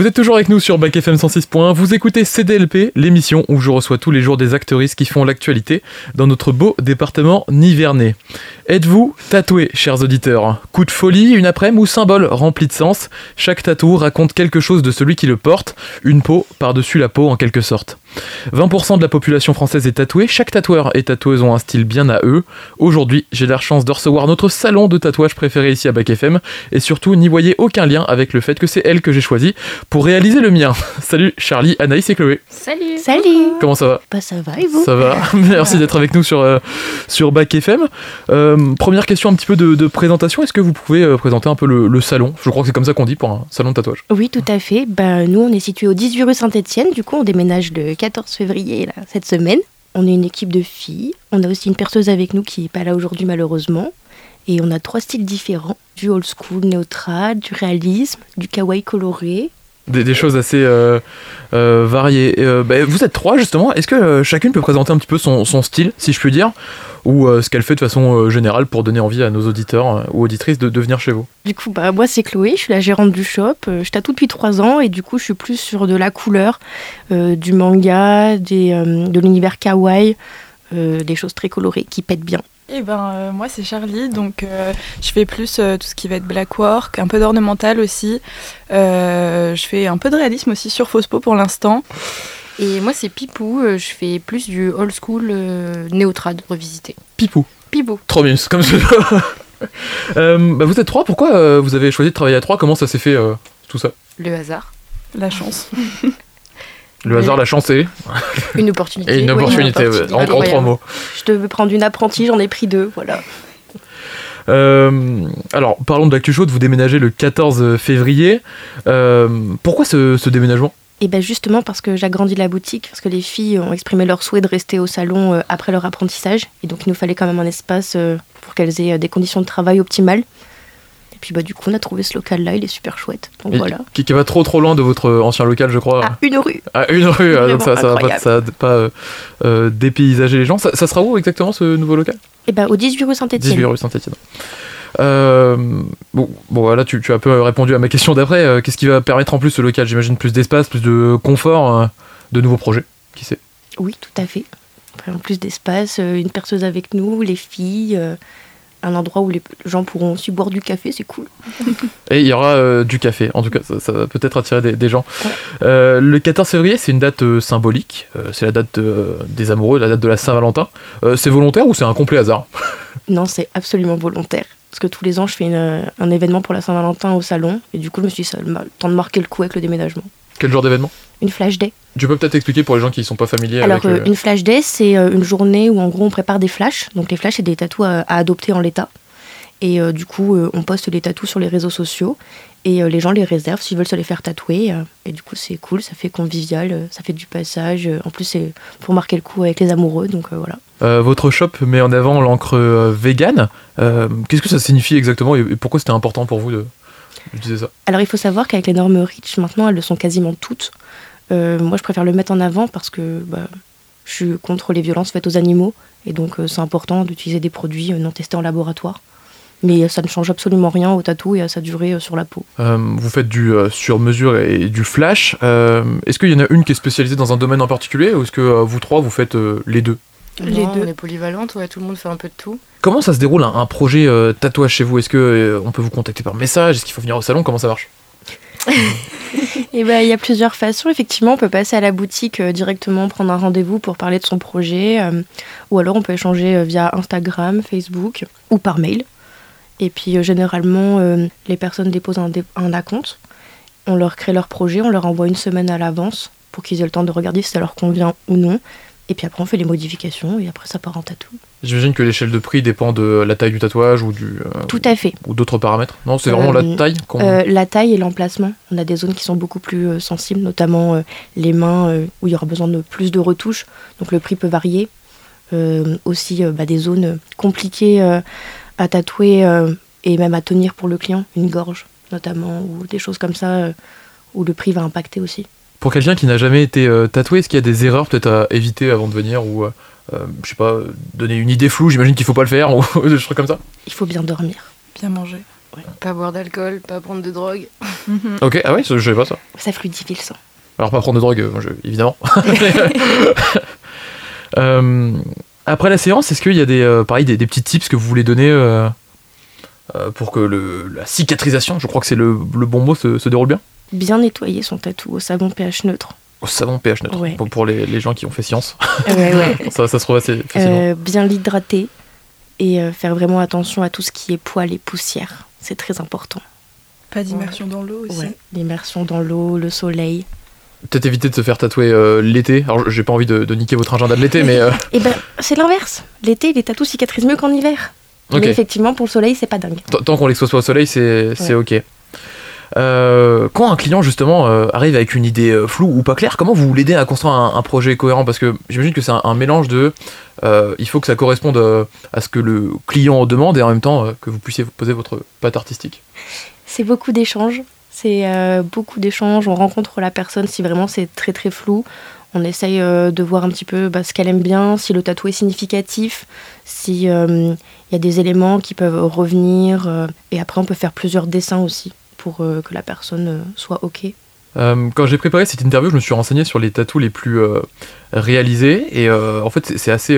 Vous êtes toujours avec nous sur Bac FM 106.1, vous écoutez CDLP, l'émission où je reçois tous les jours des actrices qui font l'actualité dans notre beau département nivernais. Êtes-vous tatoué, chers auditeurs? Coup de folie, une après-midi ou symbole rempli de sens? Chaque tatou raconte quelque chose de celui qui le porte, une peau par-dessus la peau en quelque sorte. 20% de la population française est tatouée, chaque tatoueur et tatoueuse ont un style bien à eux. Aujourd'hui, j'ai la chance de recevoir notre salon de tatouage préféré ici à Bac FM, et surtout n'y voyez aucun lien avec le fait que c'est elle que j'ai choisi pour réaliser le mien. Salut Charlie, Anaïs et Chloé. Salut. Salut. Comment ça va? Bah ça va et vous? Ça va, merci d'être avec nous sur Bac FM. Première question un petit peu de présentation, est-ce que vous pouvez présenter un peu le salon? Je crois que c'est comme ça qu'on dit pour un salon de tatouage. Oui, tout à fait. Bah, nous, on est situé au 18 rue Saint-Étienne. Du coup, on déménage le 14 février là, cette semaine. On est une équipe de filles. On a aussi une perceuse avec nous qui n'est pas là aujourd'hui malheureusement. Et on a 3 styles différents. Du old school, néo-trad, du réalisme, du kawaii coloré. Des choses assez variées. Vous êtes 3 justement. Est-ce que chacune peut présenter un petit peu son style, si je puis dire, ou ce qu'elle fait de façon générale pour donner envie à nos auditeurs ou auditrices de venir chez vous? Du coup, moi c'est Chloé, je suis la gérante du shop. Je tatoue depuis 3 ans et du coup je suis plus sur de la couleur, du manga, de l'univers kawaii, des choses très colorées qui pètent bien. Moi c'est Charlie, donc je fais plus tout ce qui va être black work, un peu d'ornemental aussi. Je fais un peu de réalisme aussi sur fausse peau pour l'instant. Et moi c'est Pipou, je fais plus du old school néo-trad revisité. Pipou. Pipou. Trop bien, c'est comme ça. Vous êtes 3, pourquoi vous avez choisi de travailler à 3? Comment ça s'est fait tout ça? Le hasard. La chance. Le hasard, la chance et une opportunité. Et une opportunité, en 3 mots. Je devais prendre une apprentie, j'en ai pris 2, voilà. Alors, parlons de l'actu chaude, vous déménagez le 14 février. Pourquoi ce déménagement? Et bien justement parce que j'agrandis la boutique, parce que les filles ont exprimé leur souhait de rester au salon après leur apprentissage. Et donc il nous fallait quand même un espace pour qu'elles aient des conditions de travail optimales. Et puis du coup on a trouvé ce local-là, il est super chouette. Donc, voilà. Qui va trop loin de votre ancien local, je crois. À une rue. À une rue, donc ça va pas dépaysager les gens. Ça sera où exactement ce nouveau local? Et au 18 rue Saint-Étienne. 18 rue Saint-Étienne. Voilà, tu as un peu répondu à ma question d'après. Qu'est-ce qui va permettre en plus ce local? J'imagine plus d'espace, plus de confort, de nouveaux projets, qui sait? Oui, tout à fait. Après, plus d'espace, une perceuse avec nous, les filles, un endroit où les gens pourront aussi boire du café, c'est cool. Et il y aura du café, en tout cas, ça va peut-être attirer des gens. Ouais. Le 14 février, c'est une date symbolique, c'est la date des amoureux, la date de la Saint-Valentin. C'est volontaire ou c'est un complet hasard? Non, c'est absolument volontaire. Parce que tous les ans, je fais un événement pour la Saint-Valentin au salon. Et du coup, je me suis dit, ça a le temps de marquer le coup avec le déménagement. Quel genre d'événement? Une flash day. Tu peux peut-être expliquer pour les gens qui ne sont pas familiers avec... Alors, une flash day, c'est une journée où en gros, on prépare des flashs. Donc les flashs, c'est des tatous à adopter en l'état. Et du coup, on poste les tatous sur les réseaux sociaux. Et les gens les réservent s'ils veulent se les faire tatouer. Et du coup, c'est cool, ça fait convivial, ça fait du passage. En plus, c'est pour marquer le coup avec les amoureux, donc voilà. Votre shop met en avant l'encre vegan. Qu'est-ce que ça signifie exactement et pourquoi c'était important pour vous d'utiliser ça? Alors, il faut savoir qu'avec les normes REACH, maintenant, elles le sont quasiment toutes. Moi, je préfère le mettre en avant parce que je suis contre les violences faites aux animaux. Et donc, c'est important d'utiliser des produits non testés en laboratoire. Mais ça ne change absolument rien au tatou et à sa durée sur la peau. Vous faites du sur-mesure et du flash. Est-ce qu'il y en a une qui est spécialisée dans un domaine en particulier ou est-ce que vous 3, vous faites les deux? Les deux. On est polyvalentes, ouais, tout le monde fait un peu de tout. Comment ça se déroule un projet tatouage chez vous? Est-ce qu'on peut vous contacter par message? Est-ce qu'il faut venir au salon? Comment ça marche? Il y a plusieurs façons. Effectivement, on peut passer à la boutique directement, prendre un rendez-vous pour parler de son projet. Ou alors on peut échanger via Instagram, Facebook ou par mail. Et puis généralement, les personnes déposent un acompte. On leur crée leur projet, on leur envoie une semaine à l'avance pour qu'ils aient le temps de regarder si ça leur convient ou non. Et puis après, on fait les modifications et après, ça part en tatou. J'imagine que l'échelle de prix dépend de la taille du tatouage ou Tout à fait. Ou d'autres paramètres. Non, c'est vraiment la taille la taille et l'emplacement. On a des zones qui sont beaucoup plus sensibles, notamment les mains où il y aura besoin de plus de retouches. Donc le prix peut varier. Aussi des zones compliquées à tatouer et même à tenir pour le client, une gorge notamment, ou des choses comme ça où le prix va impacter aussi. Pour quelqu'un qui n'a jamais été tatoué, est-ce qu'il y a des erreurs peut-être à éviter avant de venir ou je sais pas, donner une idée floue, j'imagine qu'il faut pas le faire ou des trucs comme ça? Il faut bien dormir. Bien manger. Pas boire d'alcool, pas prendre de drogue. Ok, ah ouais, je savais pas ça. Ça fluidifie le sang. Alors pas prendre de drogue, évidemment. Après la séance, est-ce qu'il y a des petits tips que vous voulez donner pour que la cicatrisation, je crois que c'est le bon mot, se déroule bien? Bien nettoyer son tatou au savon pH neutre. Au savon pH neutre, Ouais. pour les gens qui ont fait science. Ouais. ça se trouve assez facilement. Bien l'hydrater et faire vraiment attention à tout ce qui est poils et poussière. C'est très important. Pas d'immersion dans l'eau aussi. Ouais. L'immersion dans l'eau, le soleil. Peut-être éviter de se faire tatouer l'été. Alors j'ai pas envie de niquer votre agenda de l'été, mais... Et ben c'est l'inverse. L'été, les tatous cicatrisent mieux qu'en hiver. Ok. Mais effectivement, pour le soleil, c'est pas dingue. Tant qu'on l'expose pas au soleil, c'est ok. Quand un client justement arrive avec une idée floue ou pas claire, comment vous l'aidez à construire un projet cohérent? Parce que j'imagine que c'est un mélange de il faut que ça corresponde à ce que le client demande et en même temps que vous puissiez poser votre patte artistique. C'est beaucoup d'échanges. On rencontre la personne si vraiment c'est très très flou. On essaye de voir un petit peu ce qu'elle aime bien, si le tatou est significatif, si y a des éléments qui peuvent revenir. Et après, on peut faire plusieurs dessins aussi pour que la personne soit OK. Quand j'ai préparé cette interview, je me suis renseigné sur les tatous les plus réalisés et en fait c'est assez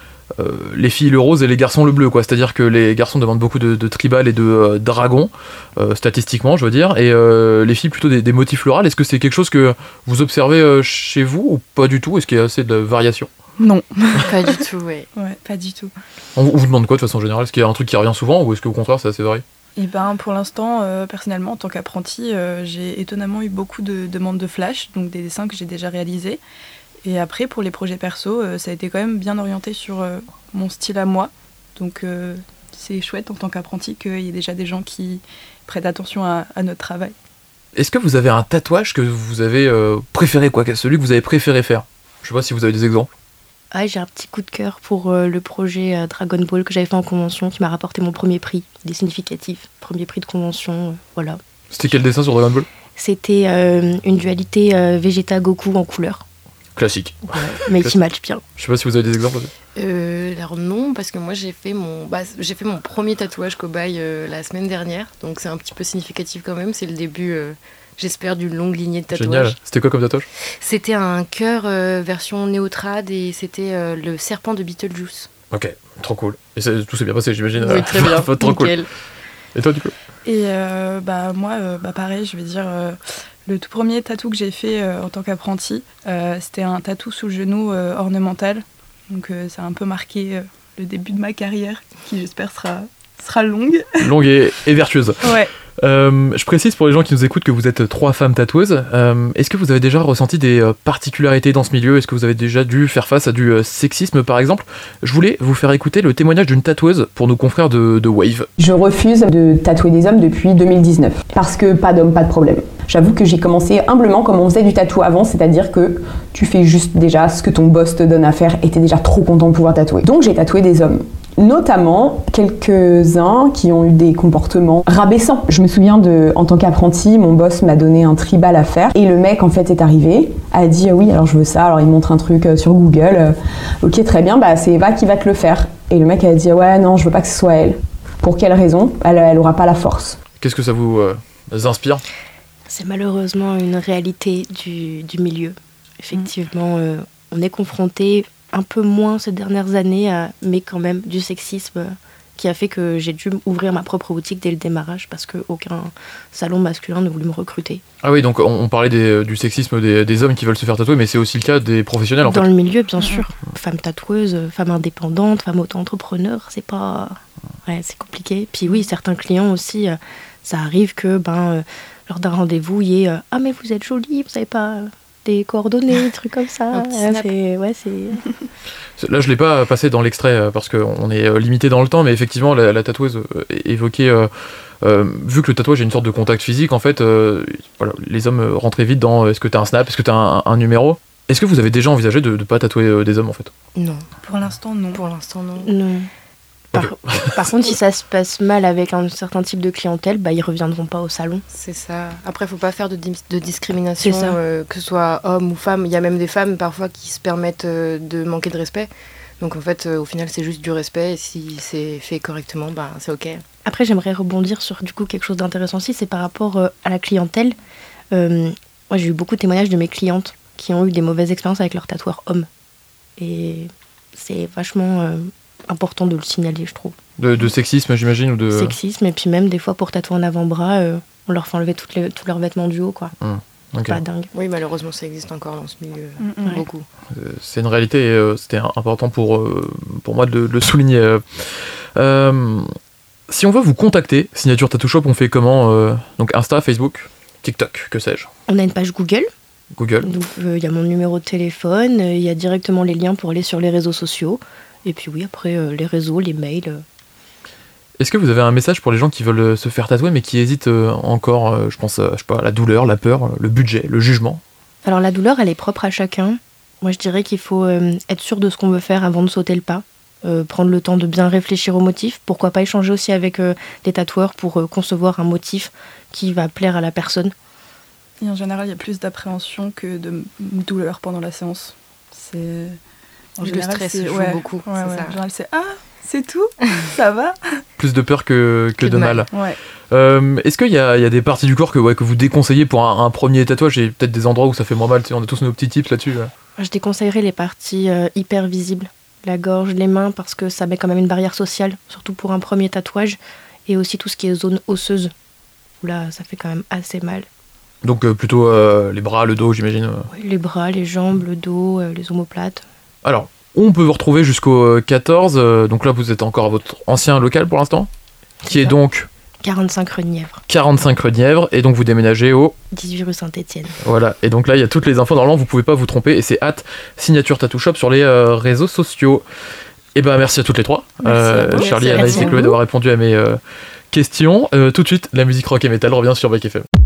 les filles le rose et les garçons le bleu, quoi. C'est-à-dire que les garçons demandent beaucoup de tribal et de dragons, statistiquement je veux dire, et les filles plutôt des motifs floraux. Est-ce que c'est quelque chose que vous observez chez vous ou pas du tout? Est-ce qu'il y a assez de variation? Non. Pas du tout, ouais. Ouais, pas du tout. On vous demande quoi de façon générale? Est-ce qu'il y a un truc qui revient souvent ou est-ce qu'au contraire c'est assez varié? Et ben pour l'instant, personnellement, en tant qu'apprenti, j'ai étonnamment eu beaucoup de demandes de flash, donc des dessins que j'ai déjà réalisés. Et après, pour les projets perso, ça a été quand même bien orienté sur mon style à moi. Donc c'est chouette en tant qu'apprenti qu'il y ait déjà des gens qui prêtent attention à notre travail. Est-ce que vous avez un tatouage que vous avez préféré, quoi, celui que vous avez préféré faire? Je sais pas si vous avez des exemples. Ah, j'ai un petit coup de cœur pour le projet Dragon Ball que j'avais fait en convention, qui m'a rapporté mon premier prix. Des significatifs, premier prix de convention, voilà. C'était quel dessin sur Dragon Ball? C'était une dualité Vegeta-Goku en couleur. Classique. Ouais, mais qui match bien. Je sais pas si vous avez des exemples aussi. Alors non, parce que moi j'ai fait mon premier tatouage cobaye la semaine dernière, donc c'est un petit peu significatif quand même. C'est le début, j'espère, d'une longue lignée de tatouages. Génial. C'était quoi comme tatouage? C'était un cœur version néotrad et c'était le serpent de Beetlejuice. Ok, trop cool. Et tout s'est bien passé, j'imagine. Oui, très bien. Trop Nickel. cool. Et toi, du coup? Et moi, pareil, je vais dire, le tout premier tatou que j'ai fait en tant qu'apprenti, c'était un tatou sous le genou ornemental. Donc ça a un peu marqué le début de ma carrière, qui j'espère sera longue. Longue et vertueuse. Ouais. Je précise pour les gens qui nous écoutent que vous êtes 3 femmes tatoueuses. Est-ce que vous avez déjà ressenti des particularités dans ce milieu? Est-ce que vous avez déjà dû faire face à du sexisme par exemple? Je voulais vous faire écouter le témoignage d'une tatoueuse pour nos confrères de Wave. Je refuse de tatouer des hommes depuis 2019 parce que pas d'homme, pas de problème. J'avoue que j'ai commencé humblement comme on faisait du tatou avant, c'est-à-dire que tu fais juste déjà ce que ton boss te donne à faire et t'es déjà trop content de pouvoir tatouer. Donc j'ai tatoué des hommes. Notamment quelques-uns qui ont eu des comportements rabaissants. Je me souviens en tant qu'apprenti, mon boss m'a donné un tribal à faire et le mec en fait est arrivé, a dit oui alors je veux ça, alors il montre un truc sur Google, ok très bien, c'est Eva qui va te le faire. Et le mec a dit ouais non je veux pas que ce soit elle. Pour quelle raison? Elle aura pas la force. Qu'est-ce que ça vous inspire? C'est malheureusement une réalité du milieu. Effectivement, on est confronté un peu moins ces dernières années, mais quand même du sexisme qui a fait que j'ai dû ouvrir ma propre boutique dès le démarrage parce qu'aucun salon masculin ne voulait me recruter. Ah oui, donc on parlait du sexisme des hommes qui veulent se faire tatouer, mais c'est aussi le cas des professionnels en fait. Dans le milieu, bien sûr. Femmes tatoueuses, femmes indépendantes, femmes auto-entrepreneurs, c'est pas... Ouais, c'est compliqué. Puis oui, certains clients aussi, ça arrive que lors d'un rendez-vous, il y ait « Ah mais vous êtes jolie, vous n'avez pas... » des coordonnées, des trucs comme ça. Là, je l'ai pas passé dans l'extrait parce qu'on est limité dans le temps, mais effectivement, la tatoueuse évoquait, vu que le tatouage est une sorte de contact physique, en fait, les hommes rentraient vite dans est-ce que t'as un snap, est-ce que t'as un numéro. Est-ce que vous avez déjà envisagé de ne pas tatouer des hommes, en fait? Non. Pour l'instant, non. Non. Par contre, si ça se passe mal avec un certain type de clientèle, ils reviendront pas au salon. C'est ça. Après, faut pas faire de discrimination, que ce soit homme ou femme. Il y a même des femmes parfois qui se permettent de manquer de respect. Donc en fait, au final, c'est juste du respect. Et si c'est fait correctement, c'est ok. Après, j'aimerais rebondir sur du coup quelque chose d'intéressant aussi, c'est par rapport à la clientèle. Moi, j'ai eu beaucoup de témoignages de mes clientes qui ont eu des mauvaises expériences avec leur tatoueur homme. Et c'est vachement important de le signaler, je trouve. De sexisme, j'imagine, ou de... Sexisme, et puis même des fois pour tatouer en avant-bras, on leur fait enlever tous leurs vêtements du haut, quoi. Okay. Pas dingue. Oui, malheureusement, ça existe encore dans ce milieu, beaucoup. C'est une réalité, et c'était important pour moi de le souligner. Si on veut vous contacter, Signature Tattoo Shop, on fait comment donc Insta, Facebook, TikTok, que sais-je? On a une page Google. Donc il y a mon numéro de téléphone, il y a directement les liens pour aller sur les réseaux sociaux. Et puis oui, après les réseaux, les mails. Est-ce que vous avez un message pour les gens qui veulent se faire tatouer mais qui hésitent encore, je pense, je sais pas, la douleur, la peur, le budget, le jugement? Alors la douleur, elle est propre à chacun. Moi, je dirais qu'il faut être sûr de ce qu'on veut faire avant de sauter le pas. Prendre le temps de bien réfléchir au motif. Pourquoi pas échanger aussi avec des tatoueurs pour concevoir un motif qui va plaire à la personne. Et en général, il y a plus d'appréhension que de douleur pendant la séance. En général, le stress joue beaucoup. Ouais. En général, c'est tout, ça va. Plus de peur que de mal. Ouais. Est-ce qu'il y a des parties du corps que vous déconseillez pour un premier tatouage? Et peut-être des endroits où ça fait moins mal, on a tous nos petits tips là-dessus. Je déconseillerais les parties hyper visibles. La gorge, les mains, parce que ça met quand même une barrière sociale, surtout pour un premier tatouage. Et aussi tout ce qui est zone osseuse, où là, ça fait quand même assez mal. Donc plutôt les bras, le dos, j'imagine. Oui, les bras, les jambes, le dos, les omoplates. Alors, on peut vous retrouver jusqu'au 14. Donc là, vous êtes encore à votre ancien local pour l'instant, qui est donc 45 rue Nièvre. 45 rue Nièvre, et donc vous déménagez au 18 rue Saint-Étienne. Voilà, et donc là, il y a toutes les infos. Normalement, vous pouvez pas vous tromper, et c'est @Signature Tattoo Shop sur les réseaux sociaux. Et ben merci à toutes les trois. Charlie, Anaïs et Chloé d'avoir répondu à mes questions. Tout de suite, la musique rock et metal revient sur Back FM.